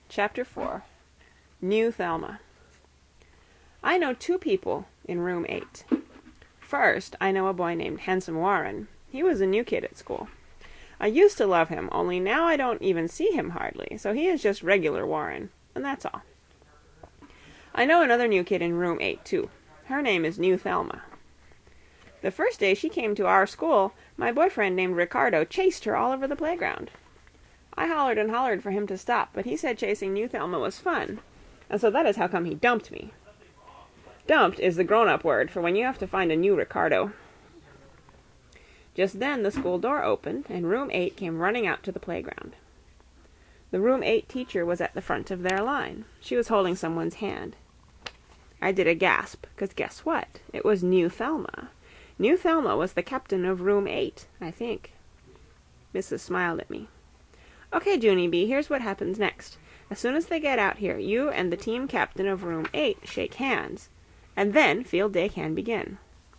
Chapter 4. New Thelma. I know 2 people in room 8. First, I know a boy named Handsome Warren. He was a new kid at school. I used to love him, only now I don't even see him hardly, so he is just regular Warren, and that's all. I know another new kid in room 8, too. Her name is New Thelma. The first day she came to our school, my boyfriend named Ricardo chased her all over the playground. I hollered and hollered for him to stop, but he said chasing New Thelma was fun, and so that is how come he dumped me. Dumped is the grown-up word for when you have to find a new Ricardo. Just then the school door opened, and room 8 came running out to the playground. The room 8 teacher was at the front of their line. She was holding someone's hand. I did a gasp, 'cause guess what? It was New Thelma. New Thelma was the captain of room 8, I think. Mrs. smiled at me. "Okay, Junie B., here's what happens next. As soon as they get out here, you and the team captain of room 8 shake hands, and then field day can begin."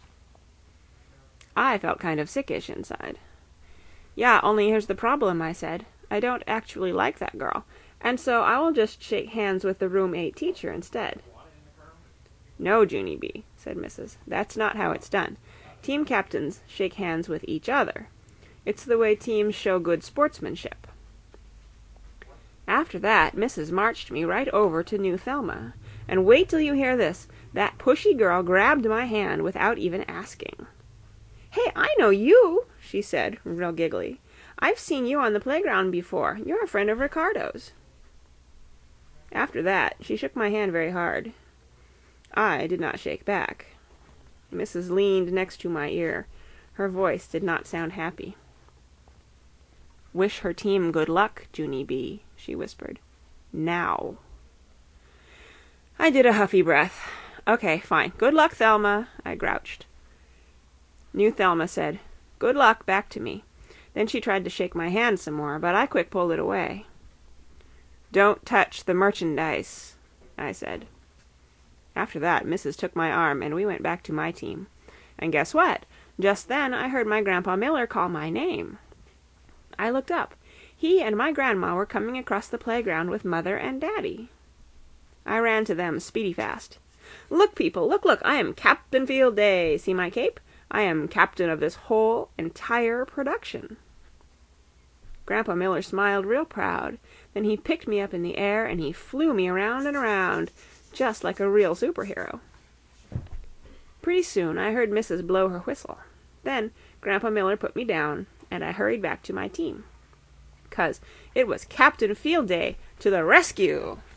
I felt kind of sickish inside. "Yeah, only here's the problem," I said. "I don't actually like that girl, and so I will just shake hands with the room 8 teacher instead." "No, Junie B.," said Mrs., "that's not how it's done. Team captains shake hands with each other. It's the way teams show good sportsmanship." After that, Mrs. marched me right over to New Thelma, and wait till you hear this. That pushy girl grabbed my hand without even asking. "Hey, I know you," she said, real giggly. "I've seen you on the playground before. You're a friend of Ricardo's." After that, she shook my hand very hard. I did not shake back. Mrs. leaned next to my ear. Her voice did not sound happy. "Wish her team good luck, Junie B.," she whispered. "Now." I did a huffy breath. "Okay, fine. Good luck, Thelma," I grouched. New Thelma said, "Good luck," back to me. Then she tried to shake my hand some more, but I quick pulled it away. "Don't touch the merchandise," I said. After that, Mrs. took my arm, and we went back to my team. And guess what? Just then I heard my Grandpa Miller call my name. I looked up. He and my grandma were coming across the playground with Mother and Daddy. I ran to them speedy fast. "Look, people, look, look, I am Captain Field Day. See my cape? I am captain of this whole entire production." Grandpa Miller smiled real proud. Then he picked me up in the air, and he flew me around and around, just like a real superhero. Pretty soon I heard Mrs. blow her whistle. Then Grandpa Miller put me down, and I hurried back to my team. 'Cause it was Captain Field Day to the rescue!